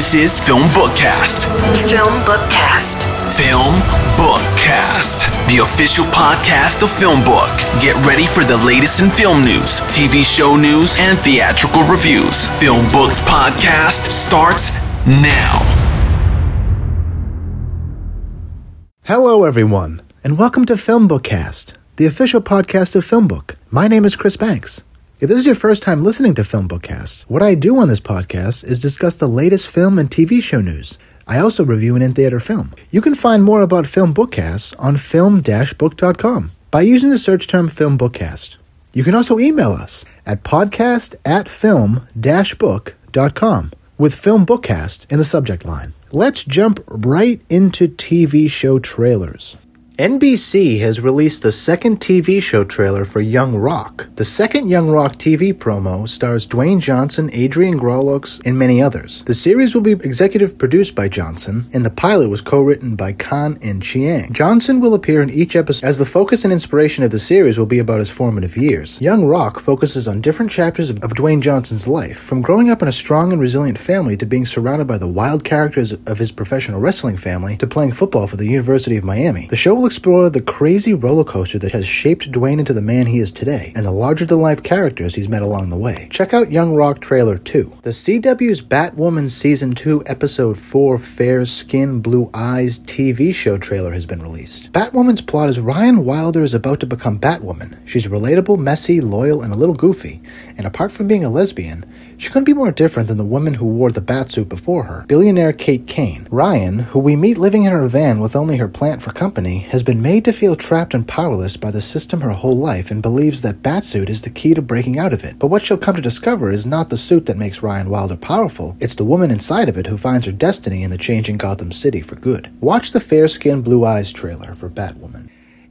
This is Film Bookcast. Film Bookcast. Film Bookcast, the official podcast of Film Book. Get ready for the latest in film news, TV show news, and theatrical reviews. Film Book's podcast starts now. Hello, everyone, and welcome to Film Bookcast, the official podcast of Film Book. My name is Chris Banks. If this is your first time listening to Film Bookcast, what I do on this podcast is discuss the latest film and TV show news. I also review an in-theater film. You can find more about Film Bookcasts on film-book.com by using the search term Film Bookcast. You can also email us at podcast@film-book.com with Film Bookcast in the subject line. Let's jump right into TV show trailers. NBC has released the second TV show trailer for Young Rock. The second Young Rock TV promo stars Dwayne Johnson, Adrian Grolux, and many others. The series will be executive produced by Johnson, and the pilot was co-written by Khan and Chiang. Johnson will appear in each episode, as the focus and inspiration of the series will be about his formative years. Young Rock focuses on different chapters of Dwayne Johnson's life, from growing up in a strong and resilient family to being surrounded by the wild characters of his professional wrestling family to playing football for the University of Miami. The show will explore the crazy roller coaster that has shaped Dwayne into the man he is today, and the larger-than-life characters he's met along the way. Check out Young Rock Trailer 2. The CW's Batwoman Season 2 Episode 4 Fair Skin, Blue Eyes TV show trailer has been released. Batwoman's plot is Ryan Wilder is about to become Batwoman. She's relatable, messy, loyal, and a little goofy, and apart from being a lesbian, she couldn't be more different than the woman who wore the batsuit before her, billionaire Kate Kane. Ryan, who we meet living in her van with only her plant for company, has been made to feel trapped and powerless by the system her whole life and believes that Batsuit is the key to breaking out of it. But what she'll come to discover is not the suit that makes Ryan Wilder powerful, it's the woman inside of it who finds her destiny in the changing Gotham City for good. Watch the Fair Skin, Blue Eyes trailer for Batwoman.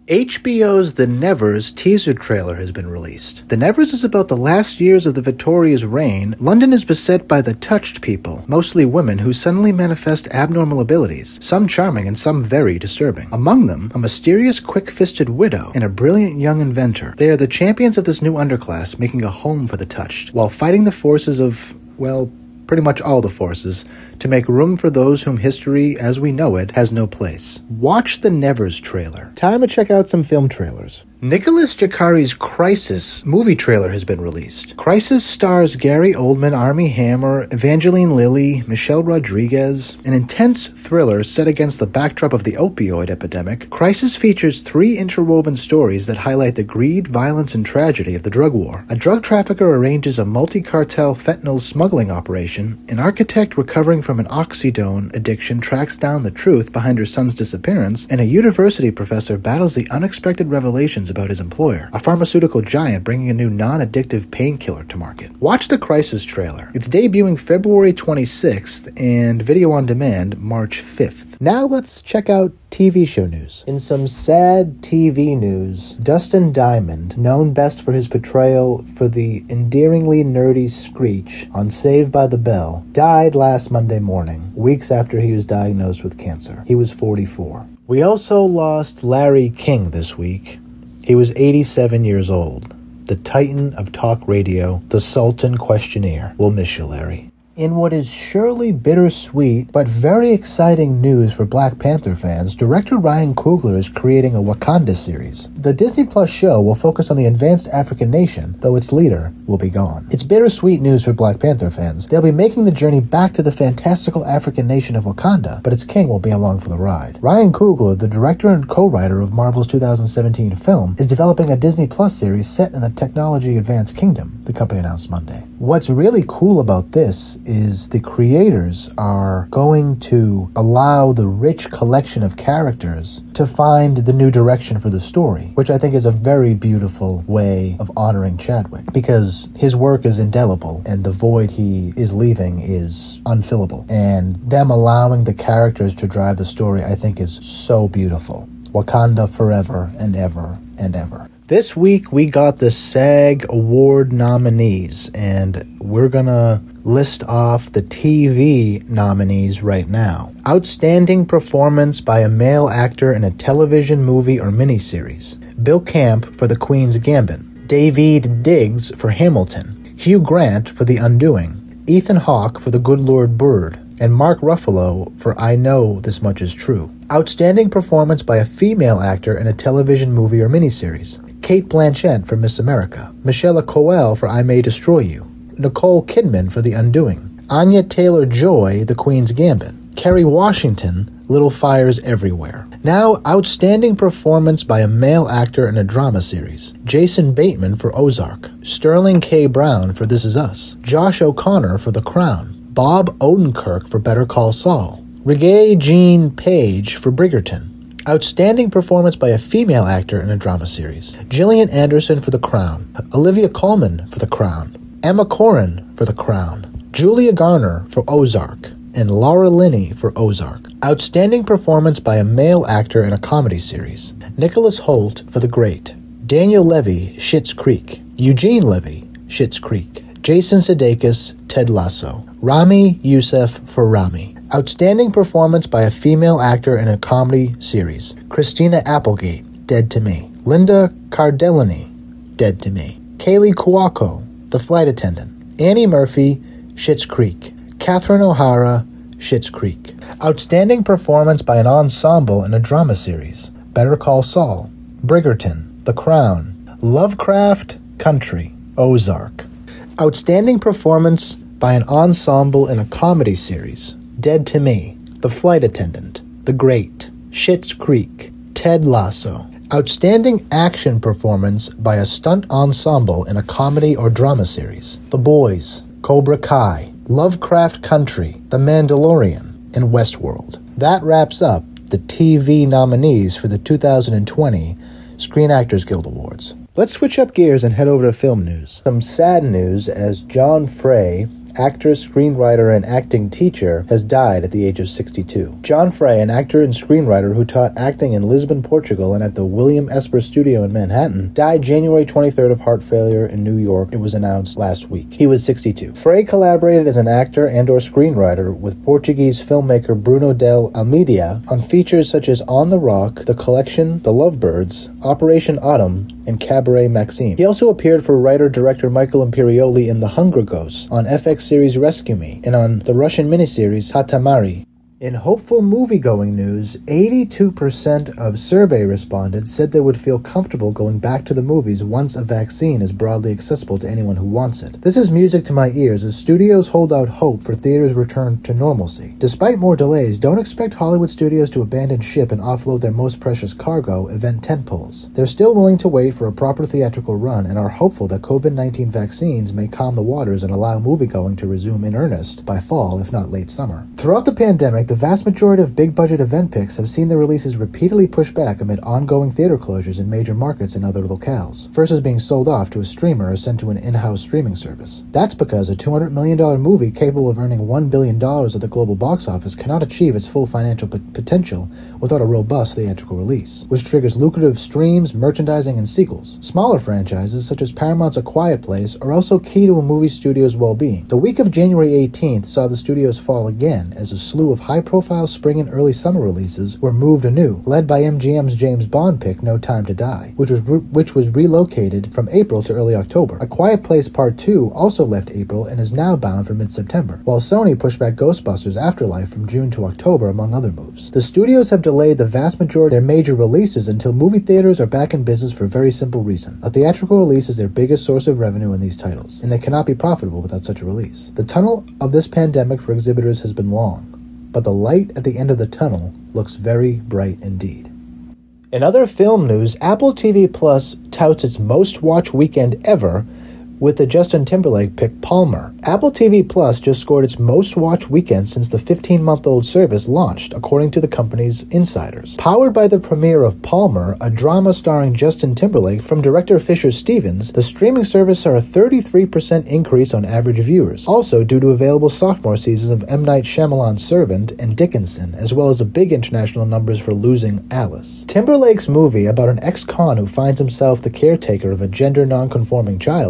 HBO's The Nevers teaser trailer has been released. The Nevers is about the last years of the Victoria's reign. London is beset by the touched people, mostly women, who suddenly manifest abnormal abilities, some charming and some very disturbing. Among them, a mysterious, quick-fisted widow and a brilliant young inventor. They are the champions of this new underclass, making a home for the touched, while fighting the forces of, well, pretty much all the forces, to make room for those whom history, as we know it, has no place. Watch the Nevers trailer. Time to check out some film trailers. Nicholas Jacari's Crisis movie trailer has been released. Crisis stars Gary Oldman, Armie Hammer, Evangeline Lilly, Michelle Rodriguez. An intense thriller set against the backdrop of the opioid epidemic, Crisis features 3 interwoven stories that highlight the greed, violence, and tragedy of the drug war. A drug trafficker arranges a multi-cartel fentanyl smuggling operation. An architect recovering from an oxydone addiction tracks down the truth behind her son's disappearance, and a university professor battles the unexpected revelations about his employer, a pharmaceutical giant bringing a new non-addictive painkiller to market. Watch the Crisis trailer. It's debuting February 26th and video on demand March 5th. Now let's check out TV show news. In some sad TV news, Dustin Diamond, known best for his portrayal for the endearingly nerdy Screech on Saved by the Bell, died last Monday morning, weeks after he was diagnosed with cancer. He was 44. We also lost Larry King this week. He was 87 years old, the titan of talk radio, the Sultan Questionnaire. We'll miss you, Larry. In what is surely bittersweet but very exciting news for Black Panther fans, director Ryan Coogler is creating a Wakanda series. The Disney Plus show will focus on the advanced African nation, though its leader will be gone. It's bittersweet news for Black Panther fans. They'll be making the journey back to the fantastical African nation of Wakanda, but its king will be along for the ride. Ryan Coogler, the director and co-writer of Marvel's 2017 film, is developing a Disney Plus series set in the technology-advanced kingdom, the company announced Monday. What's really cool about this is the creators are going to allow the rich collection of characters to find the new direction for the story, which I think is a very beautiful way of honoring Chadwick, because his work is indelible and the void he is leaving is unfillable. And them allowing the characters to drive the story, I think, is so beautiful. Wakanda forever and ever and ever. This week we got the SAG Award nominees, and we're gonna list off the TV nominees right now. Outstanding performance by a male actor in a television, movie, or miniseries. Bill Camp for The Queen's Gambit. Daveed Diggs for Hamilton. Hugh Grant for The Undoing. Ethan Hawke for The Good Lord Bird. and Mark Ruffalo for I Know This Much Is True. Outstanding performance by a female actor in a television movie or miniseries. Cate Blanchett for Miss America. Michelle Coel for I May Destroy You. Nicole Kidman for The Undoing. Anya Taylor-Joy, The Queen's Gambit. Kerry Washington, Little Fires Everywhere. Now, outstanding performance by a male actor in a drama series. Jason Bateman for Ozark. Sterling K. Brown for This Is Us. Josh O'Connor for The Crown. Bob Odenkirk for Better Call Saul. Regé-Jean Page for Bridgerton. Outstanding performance by a female actor in a drama series. Gillian Anderson for The Crown. Olivia Colman for The Crown. Emma Corrin for The Crown. Julia Garner for Ozark. And Laura Linney for Ozark. Outstanding performance by a male actor in a comedy series. Nicholas Hoult for The Great. Daniel Levy, Schitt's Creek. Eugene Levy, Schitt's Creek. Jason Sudeikis, Ted Lasso. Rami Youssef for Rami. Outstanding performance by a female actor in a comedy series. Christina Applegate, Dead to Me. Linda Cardellini, Dead to Me. Kaylee Cuoco, The Flight Attendant. Annie Murphy, Schitt's Creek. Catherine O'Hara, Schitt's Creek. Outstanding performance by an ensemble in a drama series. Better Call Saul. Bridgerton. The Crown. Lovecraft Country. Ozark. Outstanding performance by an ensemble in a comedy series. Dead to Me. The Flight Attendant. The Great. Schitt's Creek. Ted Lasso. Outstanding action performance by a stunt ensemble in a comedy or drama series. The Boys. Cobra Kai. Lovecraft Country, The Mandalorian, and Westworld. That wraps up the TV nominees for the 2020 Screen Actors Guild Awards. Let's switch up gears and head over to film news. Some sad news as John Frey, actor, screenwriter, and acting teacher, has died at the age of 62. John Frey, an actor and screenwriter who taught acting in Lisbon, Portugal, and at the William Esper Studio in Manhattan, died January 23rd of heart failure in New York. It was announced last week. He was 62. Frey collaborated as an actor and/or screenwriter with Portuguese filmmaker Bruno del Almeida on features such as On the Rock, The Collection, The Lovebirds, Operation Autumn, and Cabaret Maxime. He also appeared for writer-director Michael Imperioli in The Hunger Ghosts, on FX series Rescue Me, and on the Russian miniseries Hatamari. In hopeful movie-going news, 82% of survey respondents said they would feel comfortable going back to the movies once a vaccine is broadly accessible to anyone who wants it. This is music to my ears as studios hold out hope for theaters' return to normalcy. Despite more delays, don't expect Hollywood studios to abandon ship and offload their most precious cargo, event tentpoles. They're still willing to wait for a proper theatrical run and are hopeful that COVID-19 vaccines may calm the waters and allow moviegoing to resume in earnest by fall, if not late summer. Throughout the pandemic, the vast majority of big-budget event picks have seen their releases repeatedly pushed back amid ongoing theater closures in major markets and other locales, versus being sold off to a streamer or sent to an in-house streaming service. That's because a $200 million movie capable of earning $1 billion at the global box office cannot achieve its full financial potential without a robust theatrical release, which triggers lucrative streams, merchandising, and sequels. Smaller franchises, such as Paramount's A Quiet Place, are also key to a movie studio's well-being. The week of January 18th saw the studios fall again as a slew of high-profile spring and early summer releases were moved anew, led by MGM's James Bond pick No Time to Die, which was relocated from April to early October. A Quiet Place Part 2 also left April and is now bound for mid-September, while Sony pushed back Ghostbusters Afterlife from June to October, among other moves. The studios have delayed the vast majority of their major releases until movie theaters are back in business for a very simple reason. A theatrical release is their biggest source of revenue in these titles, and they cannot be profitable without such a release. The tunnel of this pandemic for exhibitors has been long, but the light at the end of the tunnel looks very bright indeed. In other film news, Apple TV Plus touts its most-watched weekend ever with the Justin Timberlake pick Palmer. Apple TV Plus just scored its most-watched weekend since the 15-month-old service launched, according to the company's insiders. Powered by the premiere of Palmer, a drama starring Justin Timberlake from director Fisher Stevens, the streaming service saw a 33% increase on average viewers, also due to available sophomore seasons of M. Night Shyamalan's Servant and Dickinson, as well as the big international numbers for Losing Alice. Timberlake's movie about an ex-con who finds himself the caretaker of a gender non-conforming child raised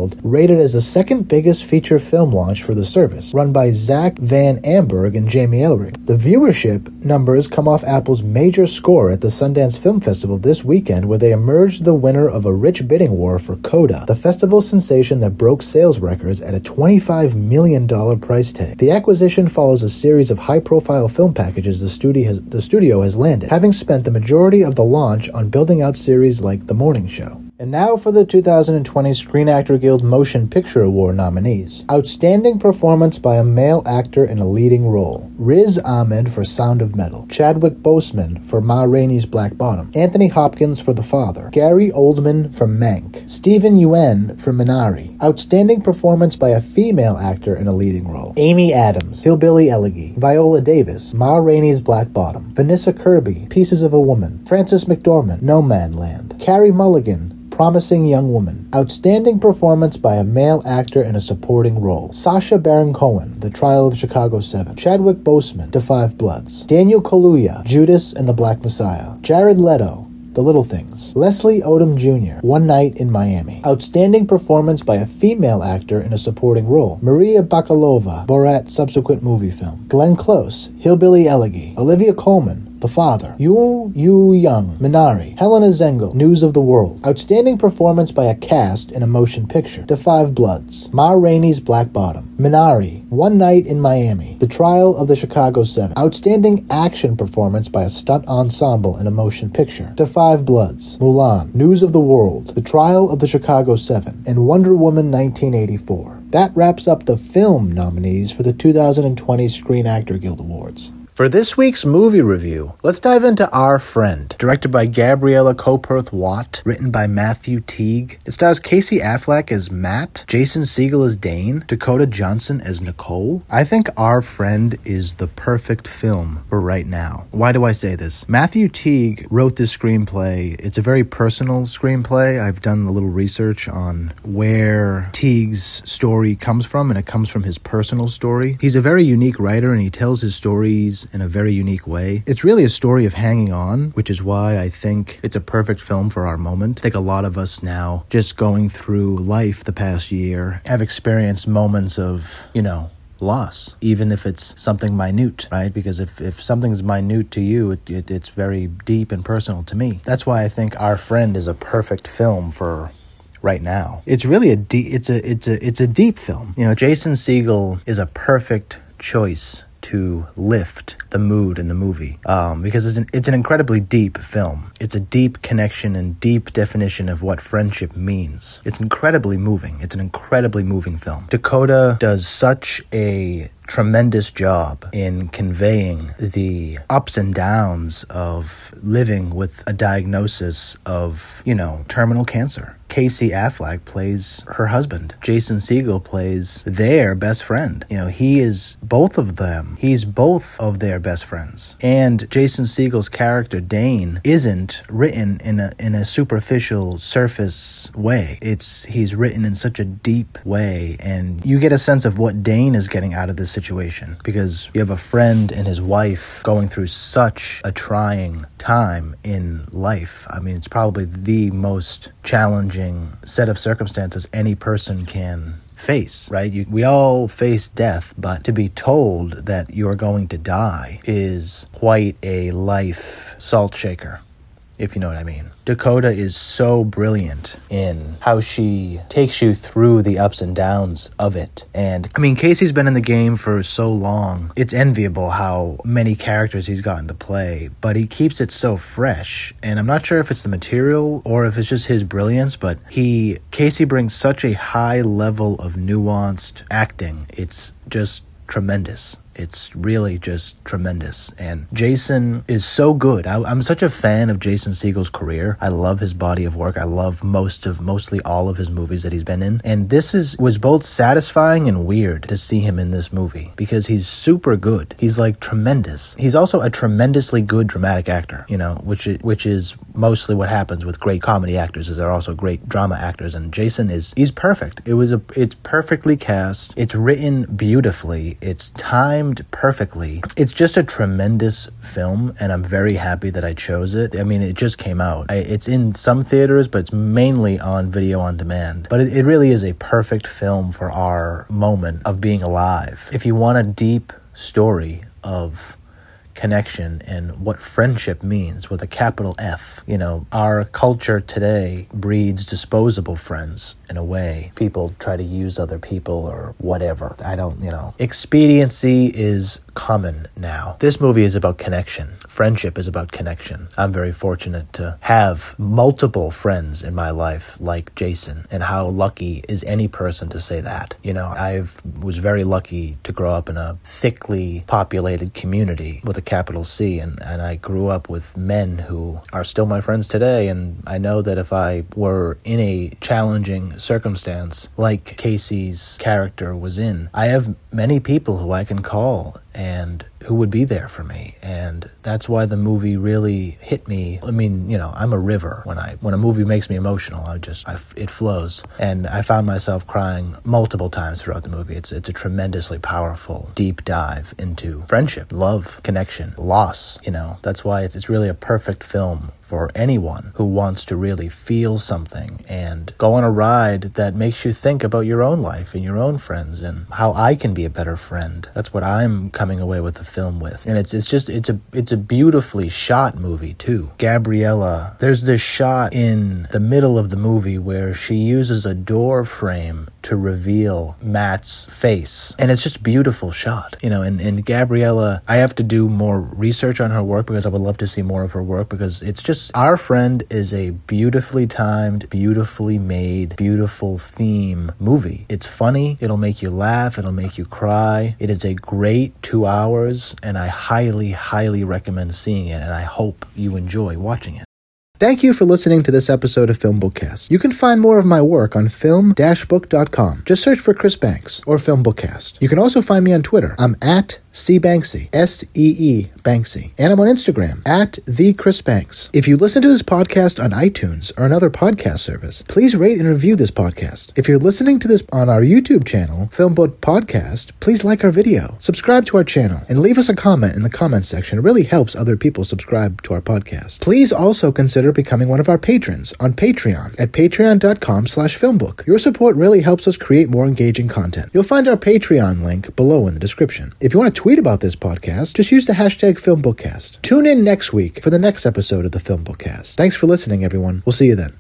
rated as the second biggest feature film launch for the service, run by Zach Van Amberg and Jamie Elric. The viewership numbers come off Apple's major score at the Sundance Film Festival this weekend, where they emerged the winner of a rich bidding war for Coda, the festival sensation that broke sales records at a $25 million price tag. The acquisition follows a series of high-profile film packages the studio has landed, having spent the majority of the launch on building out series like The Morning Show. And now for the 2020 Screen Actor Guild Motion Picture Award nominees. Outstanding performance by a male actor in a leading role. Riz Ahmed for Sound of Metal. Chadwick Boseman for Ma Rainey's Black Bottom. Anthony Hopkins for The Father. Gary Oldman for Mank. Stephen Yeun for Minari. Outstanding performance by a female actor in a leading role. Amy Adams, Hillbilly Elegy. Viola Davis, Ma Rainey's Black Bottom. Vanessa Kirby, Pieces of a Woman. Frances McDormand, No Man Land. Carey Mulligan, Promising Young Woman. Outstanding performance by a male actor in a supporting role. Sacha Baron Cohen, The Trial of Chicago 7. Chadwick Boseman, Da 5 Bloods. Daniel Kaluuya, Judas and the Black Messiah. Jared Leto, The Little Things. Leslie Odom Jr., One Night in Miami. Outstanding performance by a female actor in a supporting role. Maria Bakalova, Borat subsequent movie film. Glenn Close, Hillbilly Elegy. Olivia Colman, The Father. Yu Young, Minari. Helena Zengel, News of the World. Outstanding performance by a cast in a motion picture. Da 5 Bloods. Ma Rainey's Black Bottom. Minari. One Night in Miami. The Trial of the Chicago 7. Outstanding action performance by a stunt ensemble in a motion picture. Da 5 Bloods. Mulan. News of the World. The Trial of the Chicago 7. And Wonder Woman 1984. That wraps up the film nominees for the 2020 Screen Actor Guild Awards. For this week's movie review, let's dive into Our Friend, directed by Gabriella Coperth-Watt, written by Matthew Teague. It stars Casey Affleck as Matt, Jason Segel as Dane, Dakota Johnson as Nicole. I think Our Friend is the perfect film for right now. Why do I say this? Matthew Teague wrote this screenplay. It's a very personal screenplay. I've done a little research on where Teague's story comes from, and it comes from his personal story. He's a very unique writer, and he tells his stories in a very unique way. It's really a story of hanging on, which is why I think it's a perfect film for our moment. I think a lot of us now, just going through life the past year, have experienced moments of, loss, even if it's something minute, right? Because if something's minute to you, it's very deep and personal to me. That's why I think Our Friend is a perfect film for right now. It's really a deep film. Jason Segel is a perfect choice to lift the mood in the movie, because it's an incredibly deep film. It's a deep connection and deep definition of what friendship means. It's incredibly moving. It's an incredibly moving film. Dakota does such a tremendous job in conveying the ups and downs of living with a diagnosis of, terminal cancer. Casey Affleck plays her husband. Jason Segel plays their best friend. He is both of them. He's both of their best friends. And Jason Segel's character, Dane, isn't written in a superficial surface way. He's written in such a deep way, and you get a sense of what Dane is getting out of this situation, because you have a friend and his wife going through such a trying time in life. I mean, it's probably the most challenging set of circumstances any person can face, right? We all face death, but to be told that you're going to die is quite a life salt shaker, if you know what I mean. Dakota is so brilliant in how she takes you through the ups and downs of it. And Casey's been in the game for so long. It's enviable how many characters he's gotten to play, but he keeps it so fresh. And I'm not sure if it's the material or if it's just his brilliance, but Casey brings such a high level of nuanced acting. It's just tremendous. It's really just tremendous. And Jason is so good. I'm such a fan of Jason Segel's career. I love his body of work. I love mostly all of his movies that he's been in. And this was both satisfying and weird to see him in this movie, because he's super good. He's tremendous. He's also a tremendously good dramatic actor, which is mostly what happens with great comedy actors, is they're also great drama actors. And Jason he's perfect. It's perfectly cast. It's written beautifully. It's time timed perfectly. It's just a tremendous film, and I'm very happy that I chose it. I mean, it just came out. It's in some theaters, but it's mainly on video on demand. But it really is a perfect film for our moment of being alive. If you want a deep story of connection and what friendship means with a capital F. You know, our culture today breeds disposable friends in a way. People try to use other people or whatever. Expediency is common now. This movie is about connection. Friendship is about connection. I'm very fortunate to have multiple friends in my life like Jason, and how lucky is any person to say that? You know, I was very lucky to grow up in a thickly populated community with a capital C, and I grew up with men who are still my friends today, and I know that if I were in a challenging circumstance like Casey's character was in, I have many people who I can call and who would be there for me. And that's why the movie really hit me. I mean, you know, I'm a river. When a movie makes me emotional, it flows. And I found myself crying multiple times throughout the movie. It's a tremendously powerful, deep dive into friendship, love, connection, loss. You know, that's why it's really a perfect film for anyone who wants to really feel something and go on a ride that makes you think about your own life and your own friends and how I can be a better friend. That's what I'm coming away with the film with. And it's a beautifully shot movie too. Gabriella, there's this shot in the middle of the movie where she uses a door frame to reveal Matt's face. And it's just a beautiful shot. You know, and Gabriella, I have to do more research on her work because I would love to see more of her work, because it's just, Our Friend is a beautifully timed, beautifully made, beautiful theme movie. It's funny, it'll make you laugh, it'll make you cry. It is a great 2 hours, and I highly, highly recommend seeing it, and I hope you enjoy watching it. Thank you for listening to this episode of Film Bookcast. You can find more of my work on film-book.com. Just search for Chris Banks or Film Bookcast. You can also find me on Twitter. I'm at @CBanksy, S-E-E Banksy. And I'm on Instagram, @TheChrisBanks. If you listen to this podcast on iTunes or another podcast service, please rate and review this podcast. If you're listening to this on our YouTube channel, Film Book Podcast, please like our video, subscribe to our channel, and leave us a comment in the comments section. It really helps other people subscribe to our podcast. Please also consider becoming one of our patrons on Patreon at patreon.com/filmbook. Your support really helps us create more engaging content. You'll find our Patreon link below in the description. If you want to tweet about this podcast, just use the hashtag FilmBookcast. Tune in next week for the next episode of the Film Bookcast. Thanks for listening, everyone. We'll see you then.